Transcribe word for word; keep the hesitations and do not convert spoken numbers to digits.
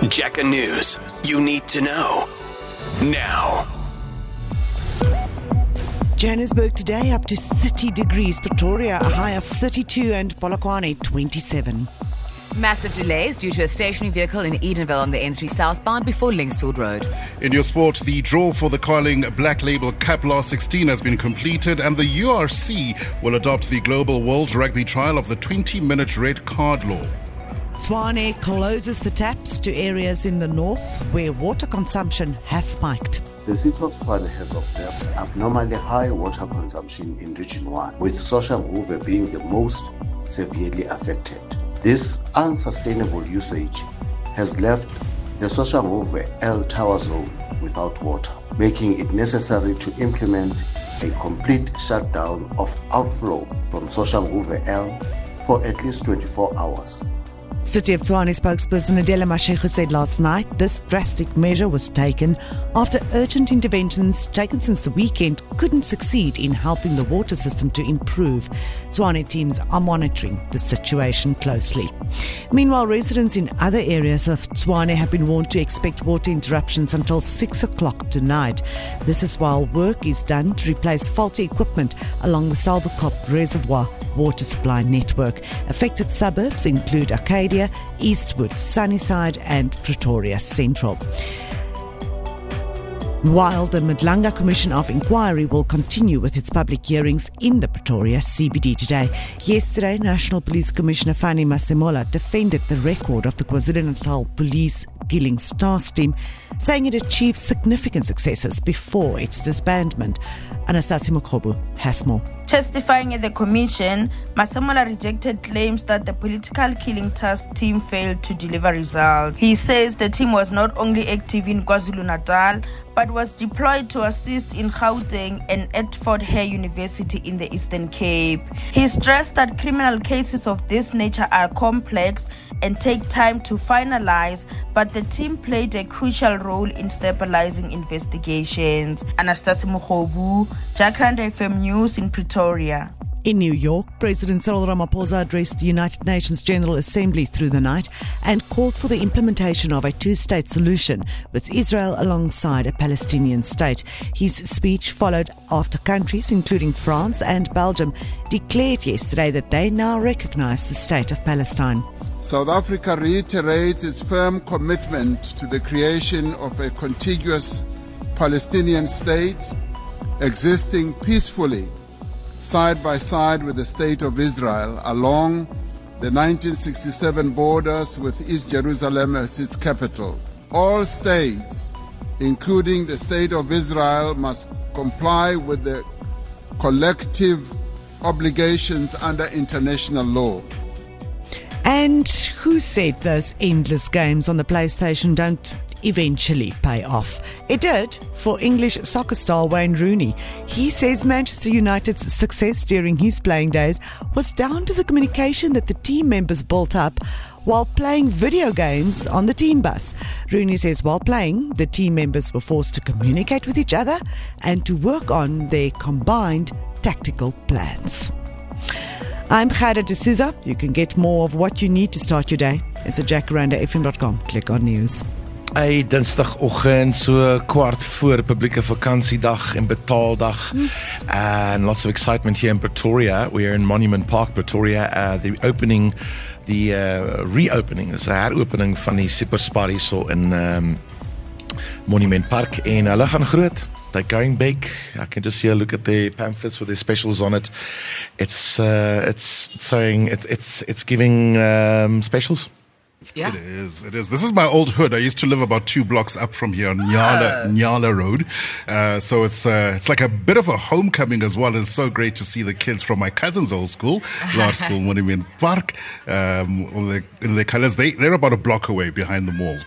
Jacka News. You need to know. Now. Johannesburg today up to thirty degrees. Pretoria a high of thirty-two and Polokwane twenty-seven. Massive delays due to a stationary vehicle in Edenville on the N three southbound before Linksfield Road. In your sport, the draw for the Carling Black Label Cup last sixteen has been completed, and the U R C will adopt the global world rugby trial of the twenty-minute red card law. Tshwane closes the taps to areas in the north where water consumption has spiked. The city of Tshwane has observed abnormally high water consumption in Region one, with Soshanguve being the most severely affected. This unsustainable usage has left the Soshanguve L Tower zone without water, making it necessary to implement a complete shutdown of outflow from Soshanguve L for at least twenty-four hours. City of Tshwane spokesperson Adela Mashego said last night this drastic measure was taken after urgent interventions taken since the weekend couldn't succeed in helping the water system to improve. Tshwane teams are monitoring the situation closely. Meanwhile, residents in other areas of Tshwane have been warned to expect water interruptions until six o'clock tonight. This is while work is done to replace faulty equipment along the Salverkop Reservoir water supply network. Affected suburbs include Arcadia, Eastwood, Sunnyside and Pretoria Central. While the Madlanga Commission of Inquiry will continue with its public hearings in the Pretoria C B D today. Yesterday, National Police Commissioner Fani Masemola defended the record of the KwaZulu-Natal Police Killings Task Team, saying it achieved significant successes before its disbandment. Anastasia Mokhobu has more. Testifying at the commission, Masemola rejected claims that the political killing task team failed to deliver results. He says the team was not only active in KwaZulu-Natal, but was deployed to assist in Gauteng and at Fort Hare University in the Eastern Cape. He stressed that criminal cases of this nature are complex and take time to finalize, but the team played a crucial role in stabilizing investigations. Anastasia Mokhobu, Jacaranda F M News in Pretoria. In New York, President Cyril Ramaphosa addressed the United Nations General Assembly through the night and called for the implementation of a two-state solution with Israel alongside a Palestinian state. His speech followed after countries, including France and Belgium, declared yesterday that they now recognize the state of Palestine. South Africa reiterates its firm commitment to the creation of a contiguous Palestinian state existing peacefully side by side with the State of Israel along the nineteen sixty-seven borders with East Jerusalem as its capital. All states, including the State of Israel, must comply with the collective obligations under international law. And who said those endless games on the PlayStation don't eventually pay off? It did for English soccer star Wayne Rooney. He says Manchester United's success during his playing days was down to the communication that the team members built up while playing video games on the team bus. Rooney says while playing, the team members were forced to communicate with each other and to work on their combined tactical plans. I'm Khada D'Souza. You can get more of what you need to start your day. It's at jacaranda f m dot com. Click on news. Hey, dinsdagoggend so kwart voor publieke vakansiedag en betaaldag. Mm. And lots of excitement here in Pretoria. We are in Monument Park, Pretoria. Uh, the opening, the uh, reopening, is 'n heropening van die Super Spar hierso in um, Monument Park. En hulle gaan groot. They're going big. I can just here look at the pamphlets with their specials on it. It's uh, it's saying it, it's it's giving um, specials. Yeah. It is, it is. This is my old hood. I used to live about two blocks up from here on Nyala, uh. Nyala Road. Uh, so it's uh, it's like a bit of a homecoming as well. It's so great to see the kids from my cousin's old school, large school, Monument Park, um, in the, in the colors. They, they're about a block away behind the mall.